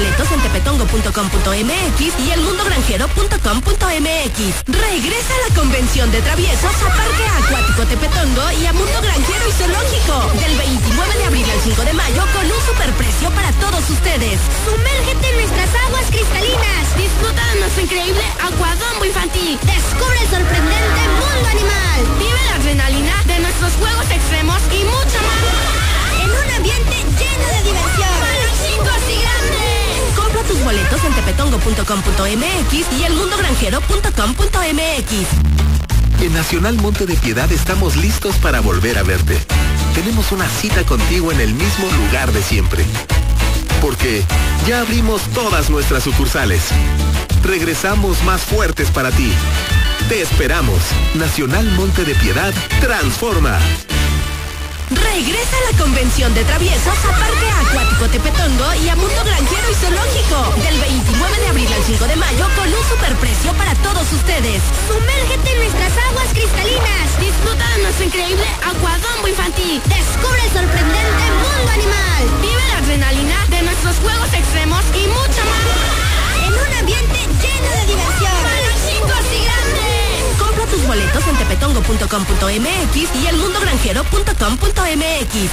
boletos en tepetongo.com.mx y elmundogranjero.com.mx. Regresa a la convención de traviesos a Parque Acuático Tepetongo y a Mundo Granjero y Zoológico. Del 29 de abril al 5 de mayo con un superprecio para todos ustedes. Sumérgete en nuestras aguas cristalinas. Disfruta de nuestro increíble acuadombo infantil. Descubre el sorprendente mundo animal. Vive la adrenalina de nuestros juegos extremos y mucho más. En un ambiente lleno de diversión. Para chicos y grandes. Compra tus boletos en tepetongo.com.mx y elmundogranjero.com.mx. En Nacional Monte de Piedad estamos listos para volver a verte. Tenemos una cita contigo en el mismo lugar de siempre. Porque ya abrimos todas nuestras sucursales. Regresamos más fuertes para ti. Te esperamos. Nacional Monte de Piedad transforma. Regresa a la convención de traviesos a Parque Acuático Tepetongo y a Mundo Granjero y Zoológico. Del 29 de abril al 5 de mayo con un superprecio para todos ustedes. Sumérgete en nuestras aguas cristalinas. Disfruta de nuestro increíble acuadombo infantil. Descubre el sorprendente mundo animal. Vive la adrenalina de nuestros juegos extremos y mucho más. En un ambiente lleno de diversión. Para chicos y grandes. Compra tus boletos en tepetongo.com.mx y elmundogranjero.com.mx.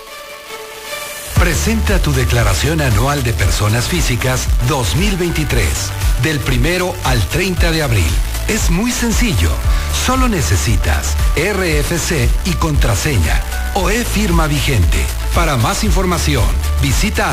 Presenta tu declaración anual de personas físicas 2023, del 1 al 30 de abril. Es muy sencillo. Solo necesitas RFC y contraseña o e-firma vigente. Para más información, visita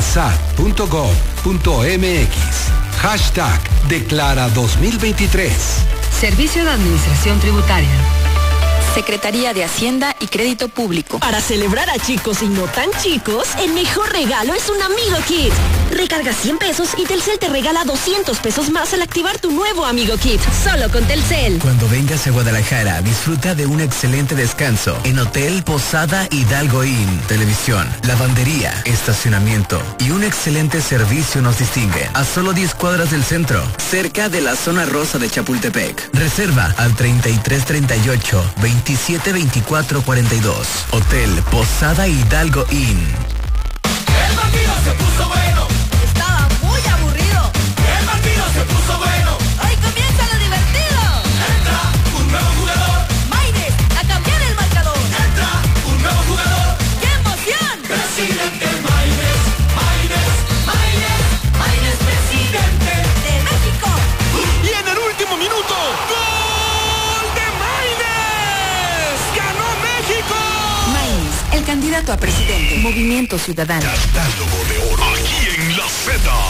asad.gov.mx. Hashtag Declara 2023. Servicio de Administración Tributaria. Secretaría de Hacienda y Crédito Público. Para celebrar a chicos y no tan chicos, el mejor regalo es un Amigo Kit. Recarga 100 pesos y Telcel te regala 200 pesos más al activar tu nuevo Amigo Kit. Solo con Telcel. Cuando vengas a Guadalajara, disfruta de un excelente descanso en Hotel Posada Hidalgo Inn. Televisión, lavandería, estacionamiento y un excelente servicio nos distinguen. A solo 10 cuadras del centro, cerca de la zona rosa de Chapultepec. Reserva al 3338 272442. Hotel Posada Hidalgo Inn. El partido se puso bueno. Estaba muy aburrido. El partido se puso bueno. Hoy comienza lo divertido. Entra un nuevo jugador. Maines, a cambiar el marcador. Entra un nuevo jugador. ¡Qué emoción! Presidente Maines, Maines, Maines, Maines, presidente de México. Y en el último minuto, ¡gol de Maines! ¡Ganó México! Maines, el candidato a presidente. Movimiento Ciudadano. Catálogo de oro. Aquí en la Z.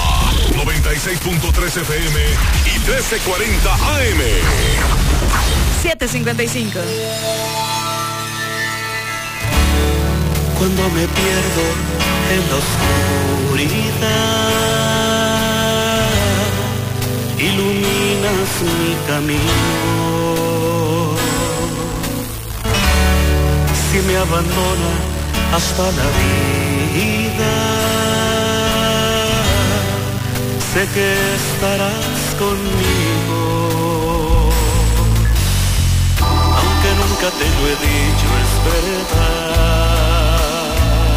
96.3 FM y 1340 AM. 7:55. Cuando me pierdo en la oscuridad, iluminas mi camino. Si me abandona hasta la vida, sé que estarás conmigo. Aunque nunca te lo he dicho, es verdad.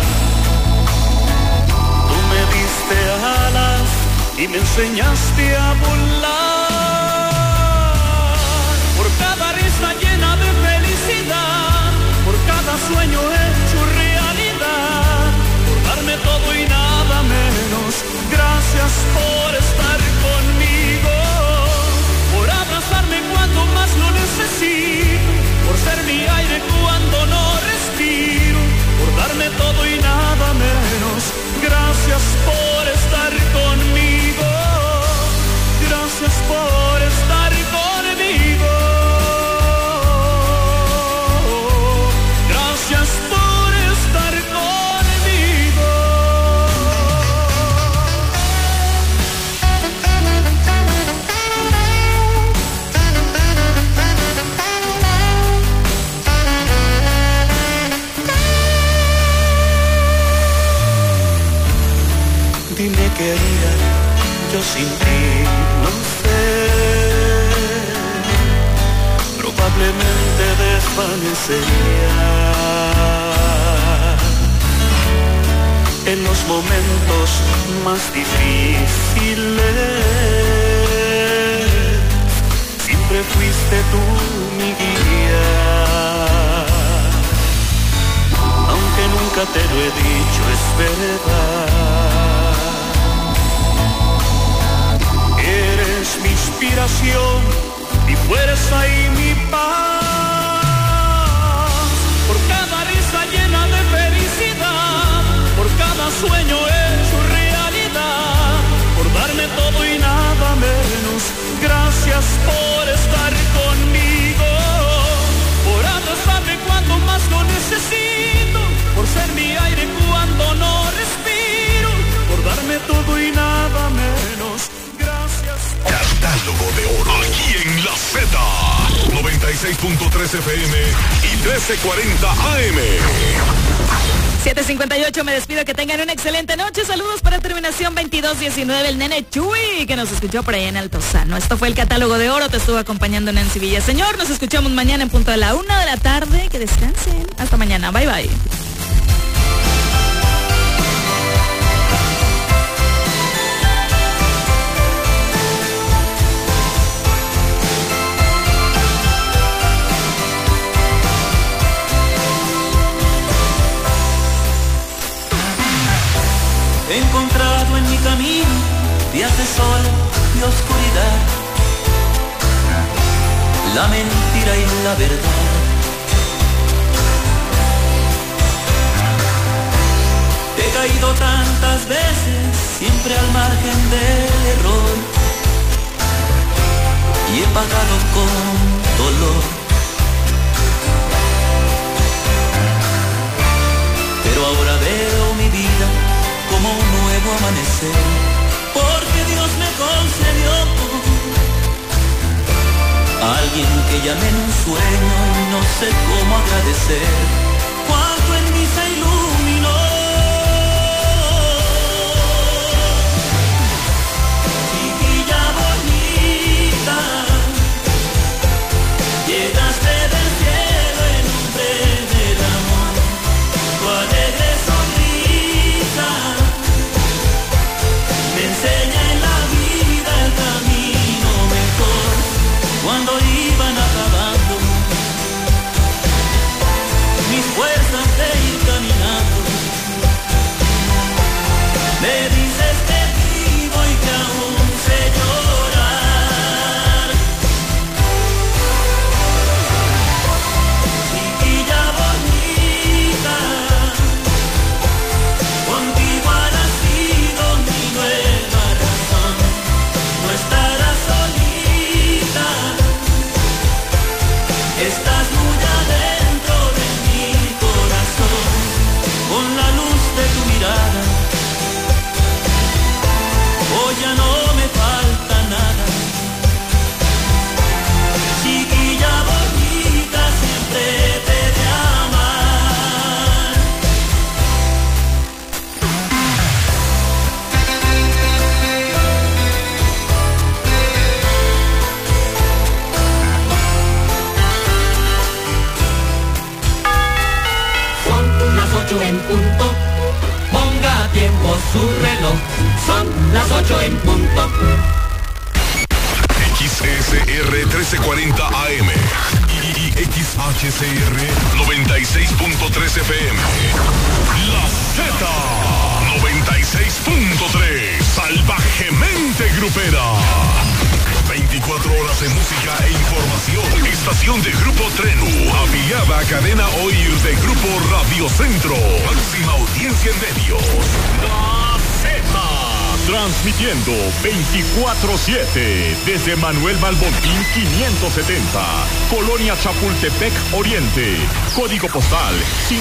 Tú me diste alas y me enseñaste a volar. Por cada risa llena de felicidad, por cada sueño hecho realidad, por darme todo y nada menos. Gracias por estar conmigo, por abrazarme cuando más lo necesito, por ser mi aire cuando no respiro, por darme todo y nada menos. Gracias por estar conmigo, gracias por estar conmigo. Gracias por estar conmigo. Dime qué haría yo sin ti, no sé. Probablemente desvanecería. en los momentos más difíciles. Siempre fuiste tú mi guía, aunque nunca te lo he dicho, es verdad. Eres mi inspiración, mi fuerza y mi paz. Por cada risa llena de felicidad, por cada sueño hecho realidad, por darme todo y nada menos. Gracias por estar conmigo, por abrazarme cuando más lo necesito, por ser mi aire cuando no respiro, por darme todo y nada menos. Gracias. Catálogo de oro. Aquí en La Z. 96.3 FM y 1340 AM. 7:58, me despido, que tengan una excelente noche. Saludos para terminación 2219, el nene Chuy, que nos escuchó por ahí en Altozano. Esto fue el Catálogo de Oro, te estuvo acompañando Nancy Villaseñor. Nos escuchamos mañana en punto de la 1 de la tarde. Que descansen. Hasta mañana. Bye, bye. He encontrado en mi camino días de sol y oscuridad, la mentira y la verdad. He caído tantas veces, siempre al margen del error, y he pagado con dolor. Pero ahora veo mi vida como un nuevo amanecer, porque Dios me concedió a alguien que llamé en un sueño y no sé cómo agradecer cuánto en mí se iluminó. Chiquilla bonita, llegaste del cielo en un tren del amor, tu alegre sonrisa me enseña en la vida el camino mejor. Cuando iban acabando mis fuerzas de ir caminando, me dices que vivo y que aún sé llorar. Chiquilla bonita, contigo ha nacido mi nueva razón. No estarás solita, estás muy adentro de mi corazón. Con la luz de tu mirada, hoy ya no me falta nada. Chiquilla bonita, siempre te he de amar. Son las 8 en punto, ponga a tiempo su reloj. Son las 8 en punto. XSR 1340 AM y XHCR 96.3 FM. La Z 96.3, salvajemente grupera. 24 horas de música e información. Estación de Grupo Trenu, afiliada a Cadena Oír de Grupo Radio Centro. Máxima audiencia en medios. La Z. Transmitiendo 24/7 desde Manuel Balbontín 570, Colonia Chapultepec Oriente. Código postal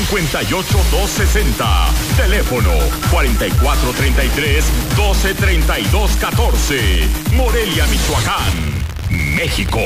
58260. Teléfono 4433-123214. Morelia, Michoacán, México.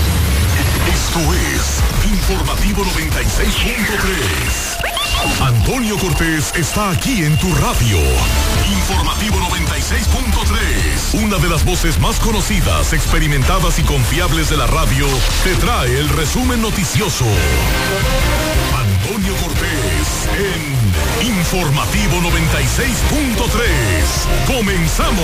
Esto es Informativo 96.3. Antonio Antonio Cortés está aquí en tu radio. Informativo 96.3, una de las voces más conocidas, experimentadas y confiables de la radio, te trae el resumen noticioso. Antonio Cortés en Informativo 96.3. ¡Comenzamos!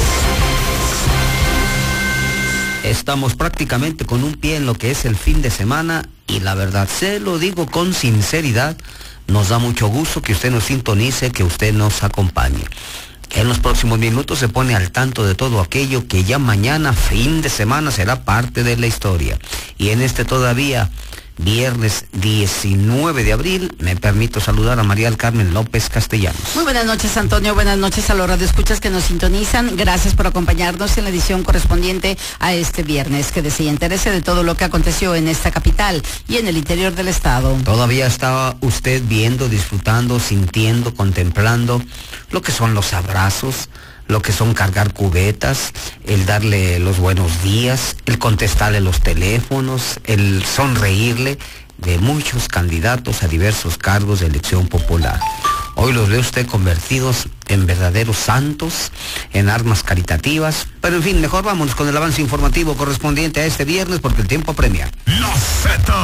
Estamos prácticamente con un pie en lo que es el fin de semana y la verdad, se lo digo con sinceridad, nos da mucho gusto que usted nos sintonice, que usted nos acompañe. En los próximos minutos se pone al tanto de todo aquello que ya mañana, fin de semana, será parte de la historia. Y en este todavía viernes 19 de abril, me permito saludar a María del Carmen López Castellanos. Muy buenas noches, Antonio, buenas noches a los radioescuchas que nos sintonizan. Gracias por acompañarnos en la edición correspondiente a este viernes, que se interese de todo lo que aconteció en esta capital y en el interior del estado. Todavía estaba usted viendo, disfrutando, sintiendo, contemplando lo que son los abrazos, lo que son cargar cubetas, el darle los buenos días, el contestarle los teléfonos, el sonreírle de muchos candidatos a diversos cargos de elección popular. Hoy los ve usted convertidos en verdaderos santos, en armas caritativas, pero en fin, mejor vámonos con el avance informativo correspondiente a este viernes porque el tiempo apremia. La Z.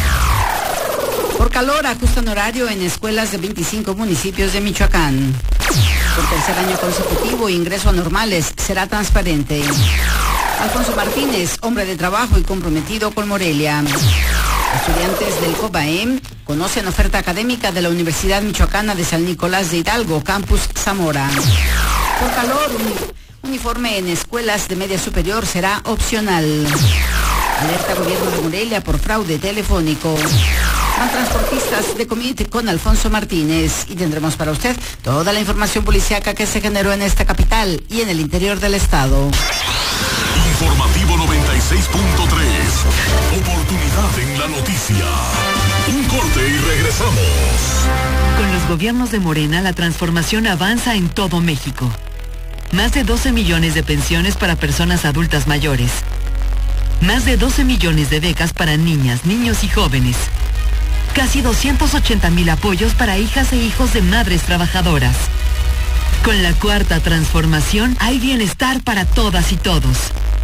Por calor, ajustan horario en escuelas de 25 municipios de Michoacán. Por tercer año consecutivo, ingreso a normales será transparente. Alfonso Martínez, hombre de trabajo y comprometido con Morelia. Estudiantes del COBAEM conocen oferta académica de la Universidad Michoacana de San Nicolás de Hidalgo, Campus Zamora. Por calor, uniforme en escuelas de media superior será opcional. Alerta gobierno de Morelia por fraude telefónico. Van transportistas de Comité con Alfonso Martínez y tendremos para usted toda la información policíaca que se generó en esta capital y en el interior del estado. Informativo 96.3. Oportunidad en la noticia. Un corte y regresamos. Con los gobiernos de Morena, la transformación avanza en todo México. Más de 12 millones de pensiones para personas adultas mayores. Más de 12 millones de becas para niñas, niños y jóvenes. Casi 280,000 apoyos para hijas e hijos de madres trabajadoras. Con la cuarta transformación hay bienestar para todas y todos.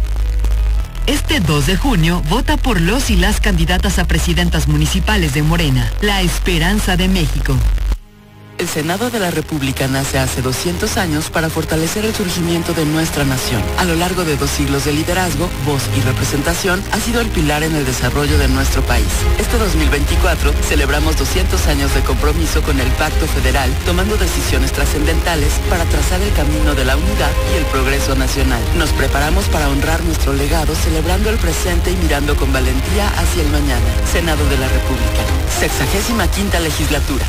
Este 2 de junio, vota por los y las candidatas a presidentas municipales de Morena, la esperanza de México. El Senado de la República nace hace 200 años para fortalecer el surgimiento de nuestra nación. A lo largo de 2 siglos de liderazgo, voz y representación, ha sido el pilar en el desarrollo de nuestro país. Este 2024 celebramos 200 años de compromiso con el Pacto Federal, tomando decisiones trascendentales para trazar el camino de la unidad y el progreso nacional. Nos preparamos para honrar nuestro legado, celebrando el presente y mirando con valentía hacia el mañana. Senado de la República, 65ª legislatura.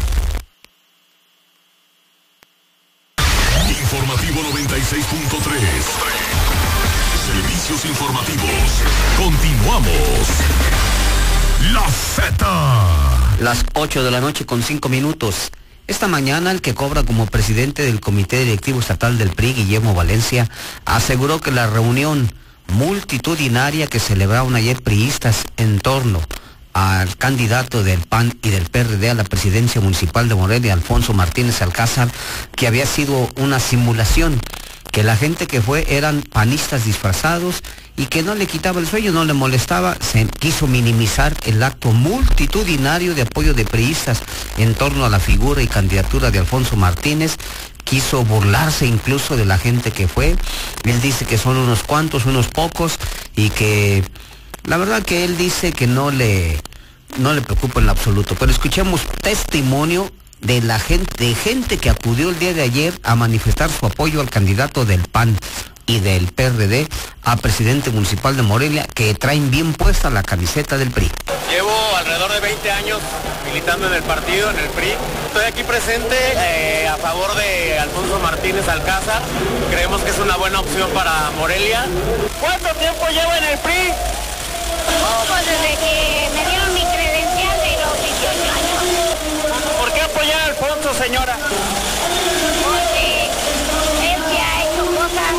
Informativo 96.3. Servicios informativos. Continuamos. La Z. Las 8 de la noche con 5 minutos. Esta mañana el que cobra como presidente del Comité Directivo Estatal del PRI, Guillermo Valencia, aseguró que la reunión multitudinaria que celebraron ayer priistas en torno al candidato del PAN y del PRD a la presidencia municipal de Morelia, Alfonso Martínez Alcázar, que había sido una simulación, que la gente que fue eran panistas disfrazados y que no le quitaba el sueño, no le molestaba. Se quiso minimizar el acto multitudinario de apoyo de priistas en torno a la figura y candidatura de Alfonso Martínez. Quiso burlarse incluso de la gente que fue. Él dice que son unos cuantos, unos pocos, y que la verdad que él dice que no le preocupa en lo absoluto. Pero escuchemos testimonio de la gente que acudió el día de ayer a manifestar su apoyo al candidato del PAN y del PRD a presidente municipal de Morelia, que traen bien puesta la camiseta del PRI. Llevo alrededor de 20 años militando en el partido, en el PRI. Estoy aquí presente a favor de Alfonso Martínez Alcázar. Creemos que es una buena opción para Morelia. ¿Cuánto tiempo llevo en el PRI? Pues desde que me dieron mi credencial de los 18 años. ¿Por qué apoyar a Alfonso, señora? Porque él se ha hecho cosas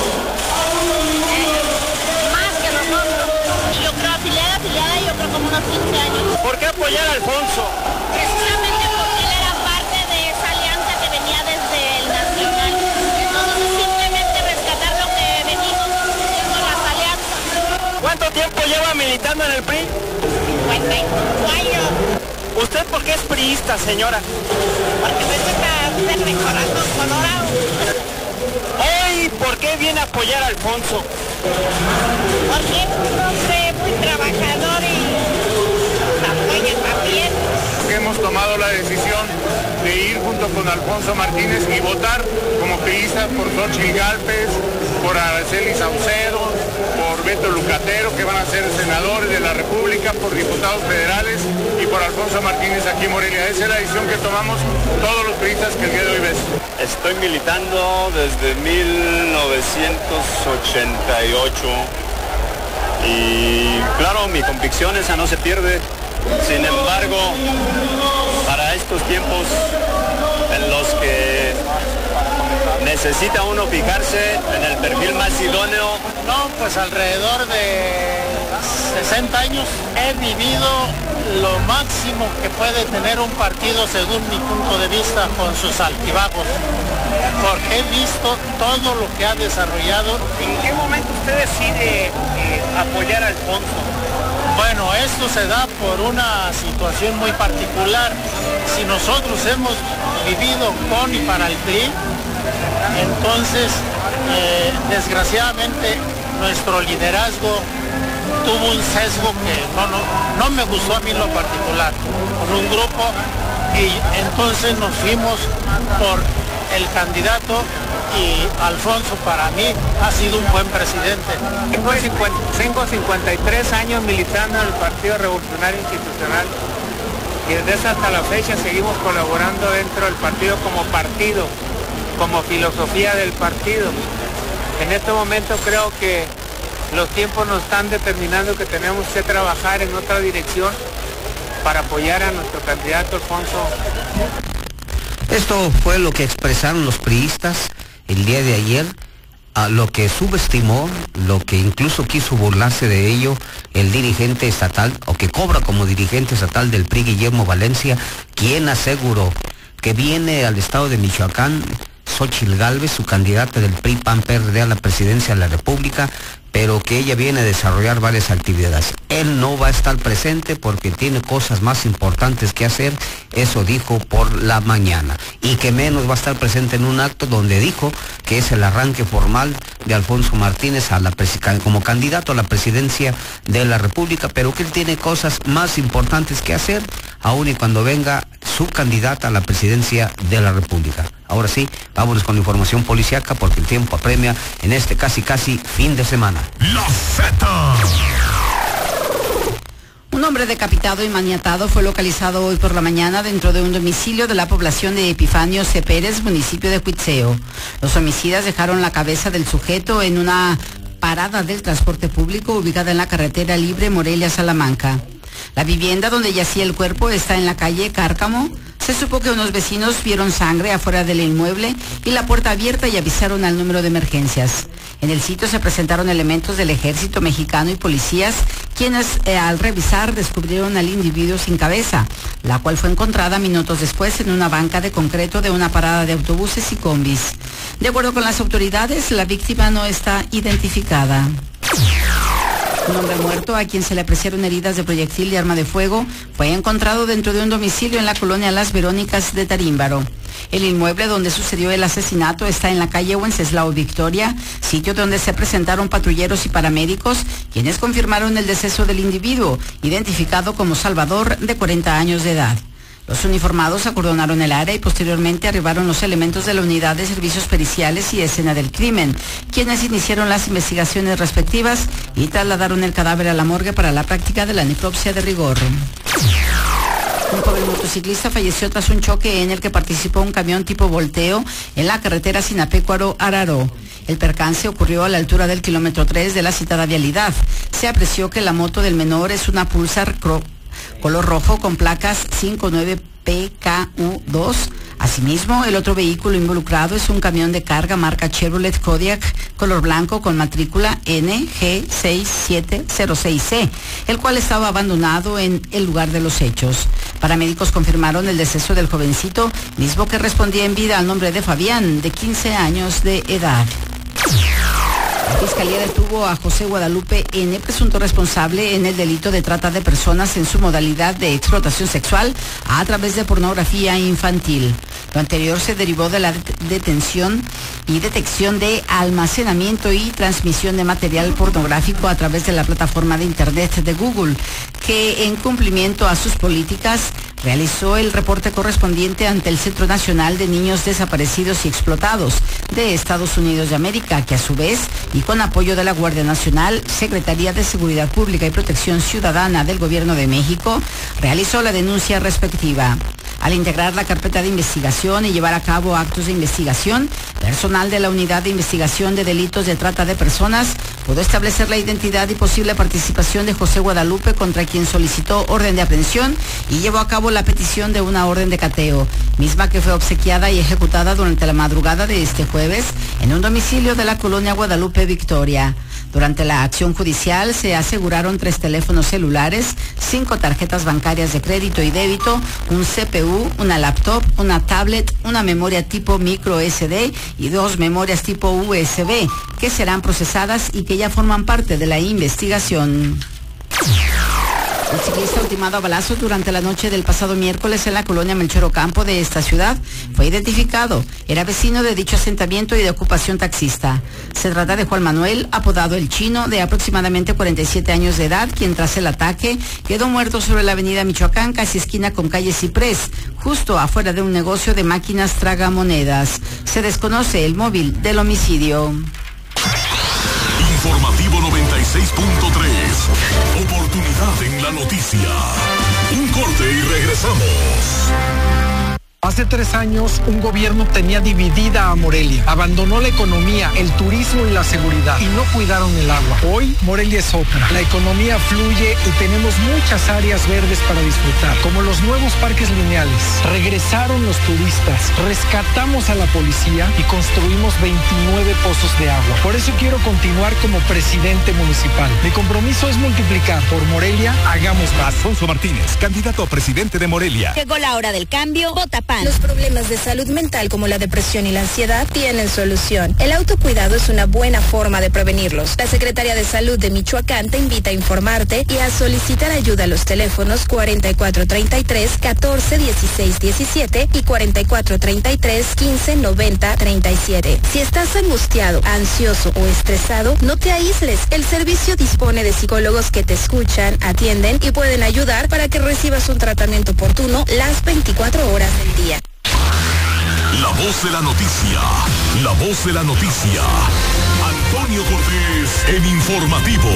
más que nosotros. Yo creo afiliada, yo creo como unos 15 años. ¿Por qué apoyar a Alfonso? Precisamente porque él era parte lleva militando en el PRI? 55 años. ¿Usted por qué es priista, señora? Porque me gusta ser de corazón colorado. Hoy, ¿por qué viene a apoyar a Alfonso? Porque es un hombre muy trabajador y apoya también. Hemos tomado la decisión de ir junto con Alfonso Martínez y votar como priistas por Xochitl Gálvez, por Araceli Saucedo, por Beto Lucatero, que van a ser senadores de la República, por diputados federales y por Alfonso Martínez aquí en Morelia. Esa es la decisión que tomamos todos los priistas que el día de hoy ves. Estoy militando desde 1988 y claro, mi convicción esa no se pierde. Sin embargo, para estos tiempos en los que necesita uno fijarse en el perfil más idóneo. No, pues alrededor de 60 años he vivido lo máximo que puede tener un partido según mi punto de vista con sus altibajos, porque he visto todo lo que ha desarrollado. ¿En qué momento usted decide apoyar a Alfonso? Bueno, esto se da por una situación muy particular. Si nosotros hemos vivido con y para el PRI, entonces desgraciadamente nuestro liderazgo tuvo un sesgo que no me gustó a mí en lo particular, con un grupo, y entonces nos fuimos por el candidato, y Alfonso para mí ha sido un buen presidente. Tengo 53 años militando en el Partido Revolucionario Institucional y desde esa hasta la fecha seguimos colaborando dentro del partido como filosofía del partido. En este momento creo que los tiempos nos están determinando que tenemos que trabajar en otra dirección para apoyar a nuestro candidato Alfonso. Esto fue lo que expresaron los priistas el día de ayer, a lo que subestimó, lo que incluso quiso burlarse de ello el dirigente estatal, o que cobra como dirigente estatal del PRI, Guillermo Valencia, quien aseguró que viene al estado de Michoacán Xochitl Gálvez, su candidata del PRI PAN-PRD a la presidencia de la República, pero que ella viene a desarrollar varias actividades. Él no va a estar presente porque tiene cosas más importantes que hacer, eso dijo por la mañana. Y que menos va a estar presente en un acto donde dijo que es el arranque formal de Alfonso Martínez como candidato a la presidencia de la República, pero que él tiene cosas más importantes que hacer, aun y cuando venga su candidata a la presidencia de la República. Ahora sí, vámonos con la información policíaca porque el tiempo apremia en este casi fin de semana. La Z. Un hombre decapitado y maniatado fue localizado hoy por la mañana dentro de un domicilio de la población de Epifanio C. Pérez, municipio de Cuitzeo. Los homicidas dejaron la cabeza del sujeto en una parada del transporte público ubicada en la carretera libre Morelia-Salamanca. La vivienda donde yacía el cuerpo está en la calle Cárcamo. Se supo que unos vecinos vieron sangre afuera del inmueble y la puerta abierta y avisaron al número de emergencias. En el sitio se presentaron elementos del ejército mexicano y policías, quienes al revisar descubrieron al individuo sin cabeza, la cual fue encontrada minutos después en una banca de concreto de una parada de autobuses y combis. De acuerdo con las autoridades, la víctima no está identificada. Un hombre muerto, a quien se le apreciaron heridas de proyectil y arma de fuego, fue encontrado dentro de un domicilio en la colonia Las Verónicas de Tarímbaro. El inmueble donde sucedió el asesinato está en la calle Wenceslao Victoria, sitio donde se presentaron patrulleros y paramédicos, quienes confirmaron el deceso del individuo, identificado como Salvador, de 40 años de edad. Los uniformados acordonaron el área y posteriormente arribaron los elementos de la Unidad de Servicios Periciales y Escena del Crimen, quienes iniciaron las investigaciones respectivas y trasladaron el cadáver a la morgue para la práctica de la necropsia de rigor. Un joven motociclista falleció tras un choque en el que participó un camión tipo volteo en la carretera Sinapecuaro-Araró. El percance ocurrió a la altura del kilómetro 3 de la citada vialidad. Se apreció que la moto del menor es una Pulsar color rojo con placas 59PKU2. Asimismo, el otro vehículo involucrado es un camión de carga marca Chevrolet Kodiaq color blanco con matrícula NG6706C, el cual estaba abandonado en el lugar de los hechos. Paramédicos confirmaron el deceso del jovencito, mismo que respondía en vida al nombre de Fabián, de 15 años de edad. La Fiscalía detuvo a José Guadalupe N., presunto responsable en el delito de trata de personas en su modalidad de explotación sexual a través de pornografía infantil. Lo anterior se derivó de la detención y detección de almacenamiento y transmisión de material pornográfico a través de la plataforma de Internet de Google, que en cumplimiento a sus políticas realizó el reporte correspondiente ante el Centro Nacional de Niños Desaparecidos y Explotados de Estados Unidos de América, que a su vez, y con apoyo de la Guardia Nacional, Secretaría de Seguridad Pública y Protección Ciudadana del Gobierno de México, realizó la denuncia respectiva. Al integrar la carpeta de investigación y llevar a cabo actos de investigación, personal de la Unidad de Investigación de Delitos de Trata de Personas pudo establecer la identidad y posible participación de José Guadalupe, contra quien solicitó orden de aprehensión y llevó a cabo la petición de una orden de cateo, misma que fue obsequiada y ejecutada durante la madrugada de este jueves en un domicilio de la colonia Guadalupe Victoria. Durante la acción judicial se aseguraron 3 teléfonos celulares, 5 tarjetas bancarias de crédito y débito, un CPU, una laptop, una tablet, una memoria tipo micro SD y 2 memorias tipo USB, que serán procesadas y que ya forman parte de la investigación. El ciclista ultimado a balazos durante la noche del pasado miércoles en la colonia Melchor Ocampo de esta ciudad fue identificado. Era vecino de dicho asentamiento y de ocupación taxista. Se trata de Juan Manuel, apodado El Chino, de aproximadamente 47 años de edad, quien tras el ataque quedó muerto sobre la avenida Michoacán, casi esquina con calle Ciprés, justo afuera de un negocio de máquinas tragamonedas. Se desconoce el móvil del homicidio. Informativo 96.3. Oportunidad en la noticia. Un corte y regresamos. Hace 3 años, un gobierno tenía dividida a Morelia. Abandonó la economía, el turismo y la seguridad, y no cuidaron el agua. Hoy, Morelia es otra. La economía fluye y tenemos muchas áreas verdes para disfrutar, como los nuevos parques lineales. Regresaron los turistas, rescatamos a la policía y construimos 29 pozos de agua. Por eso quiero continuar como presidente municipal. Mi compromiso es multiplicar. Por Morelia, hagamos más. Alfonso Martínez, candidato a presidente de Morelia. Llegó la hora del cambio. Vota PAN. Los problemas de salud mental como la depresión y la ansiedad tienen solución. El autocuidado es una buena forma de prevenirlos. La Secretaría de Salud de Michoacán te invita a informarte y a solicitar ayuda a los teléfonos 4433-141617 y 4433-159037. Si estás angustiado, ansioso o estresado, no te aísles. El servicio dispone de psicólogos que te escuchan, atienden y pueden ayudar para que recibas un tratamiento oportuno las 24 horas del día. La voz de la noticia. La voz de la noticia. Antonio Cortés en Informativo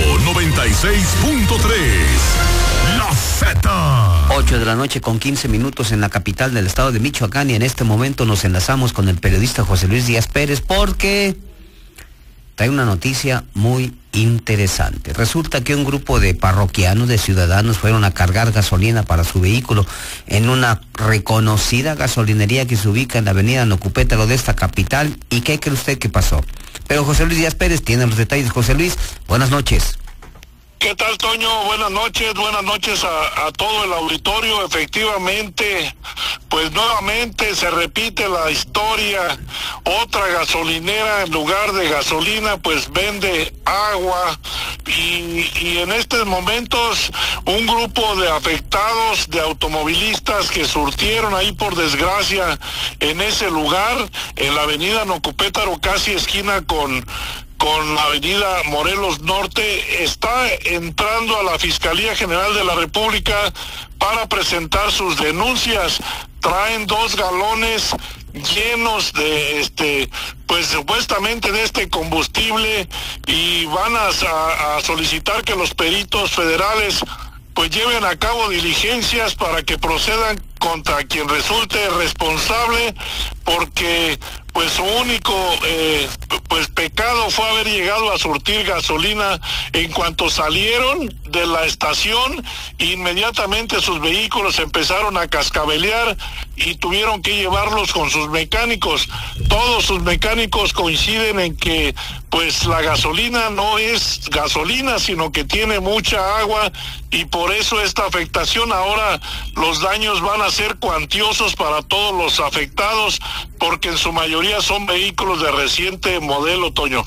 96.3. La Z. 8 de la noche con 15 minutos en la capital del estado de Michoacán, y en este momento nos enlazamos con el periodista José Luis Díaz Pérez porque trae una noticia muy interesante. Resulta que un grupo de parroquianos, de ciudadanos, fueron a cargar gasolina para su vehículo en una reconocida gasolinería que se ubica en la avenida Nocupétaro de esta capital. ¿Y qué cree usted que pasó? Pero José Luis Díaz Pérez tiene los detalles. José Luis, buenas noches. ¿Qué tal, Toño? Buenas noches a todo el auditorio. Efectivamente, pues nuevamente se repite la historia. Otra gasolinera, en lugar de gasolina, pues vende agua. Y en estos momentos, un grupo de afectados, de automovilistas que surtieron ahí, por desgracia, en ese lugar, en la avenida Nocupétaro, casi esquina con la avenida Morelos Norte, está entrando a la Fiscalía General de la República para presentar sus denuncias. Traen 2 galones llenos de pues supuestamente de este combustible, y van a solicitar que los peritos federales pues lleven a cabo diligencias para que procedan contra quien resulte responsable, porque pues su único pues pecado fue haber llegado a surtir gasolina. En cuanto salieron de la estación, inmediatamente sus vehículos empezaron a cascabelear y tuvieron que llevarlos con sus mecánicos. Todos sus mecánicos coinciden en que pues la gasolina no es gasolina, sino que tiene mucha agua, y por eso esta afectación. Ahora los daños van a ser cuantiosos para todos los afectados, porque en su mayoría son vehículos de reciente modelo, Toño.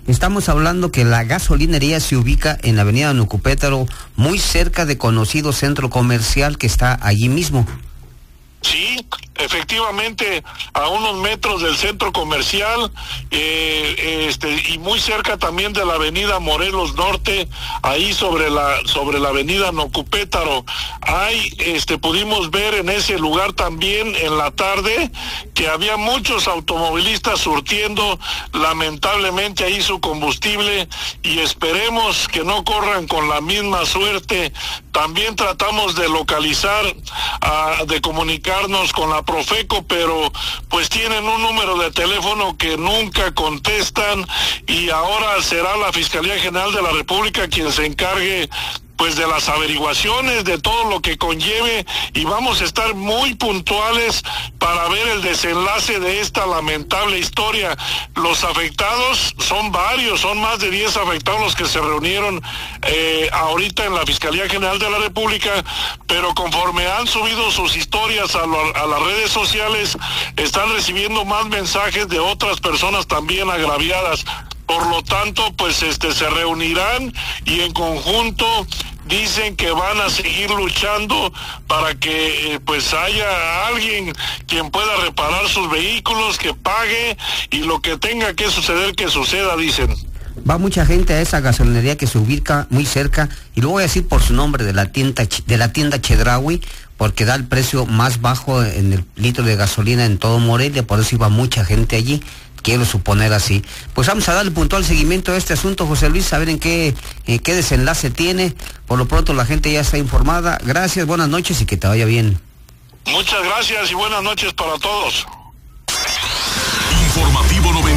Estamos hablando que la gasolinería se ubica en la avenida Nucupétaro, muy cerca de conocido centro comercial que está allí mismo. Sí, efectivamente, a unos metros del centro comercial, y muy cerca también de la avenida Morelos Norte, ahí sobre la avenida Nucupétaro. Pudimos ver en ese lugar también en la tarde que había muchos automovilistas surtiendo lamentablemente ahí su combustible, y esperemos que no corran con la misma suerte. También tratamos de localizar, de comunicarnos con la Profeco, pero pues tienen un número de teléfono que nunca contestan, y ahora será la Fiscalía General de la República quien se encargue pues de las averiguaciones, de todo lo que conlleve, y vamos a estar muy puntuales para ver el desenlace de esta lamentable historia. Los afectados son varios, son más de 10 afectados los que se reunieron ahorita en la Fiscalía General de la República, pero conforme han subido sus historias a las redes sociales, están recibiendo más mensajes de otras personas también agraviadas. Por lo tanto, pues se reunirán y en conjunto dicen que van a seguir luchando para que pues haya alguien quien pueda reparar sus vehículos, que pague, y lo que tenga que suceder, que suceda, dicen. Va mucha gente a esa gasolinería que se ubica muy cerca, y lo voy a decir por su nombre, de la tienda Chedraui, porque da el precio más bajo en el litro de gasolina en todo Morelia, por eso iba mucha gente allí. Quiero suponer así. Pues vamos a darle puntual seguimiento a este asunto, José Luis, a ver en qué desenlace tiene. Por lo pronto la gente ya está informada. Gracias, buenas noches y que te vaya bien. Muchas gracias y buenas noches para todos. Informativo 96.3.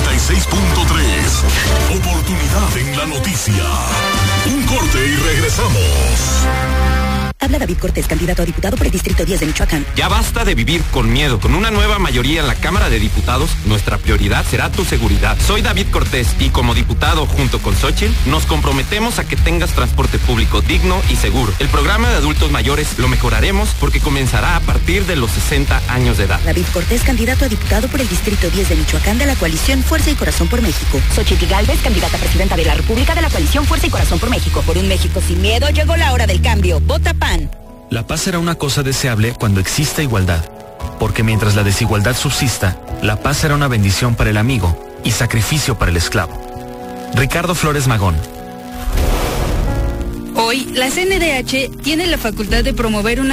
Oportunidad en la noticia. Un corte y regresamos. Habla David Cortés, candidato a diputado por el Distrito 10 de Michoacán. Ya basta de vivir con miedo. Con una nueva mayoría en la Cámara de Diputados, nuestra prioridad será tu seguridad. Soy David Cortés y como diputado junto con Xochitl, nos comprometemos a que tengas transporte público digno y seguro. El programa de adultos mayores lo mejoraremos porque comenzará a partir de los 60 años de edad. David Cortés, candidato a diputado por el Distrito 10 de Michoacán de la coalición Fuerza y Corazón por México. Xochitl Gálvez, candidata a presidenta de la República de la coalición Fuerza y Corazón por México. Por un México sin miedo llegó la hora del cambio. Vota PAN. La paz será una cosa deseable cuando exista igualdad, porque mientras la desigualdad subsista, la paz será una bendición para el amigo y sacrificio para el esclavo. Ricardo Flores Magón. Hoy, la CNDH tiene la facultad de promover una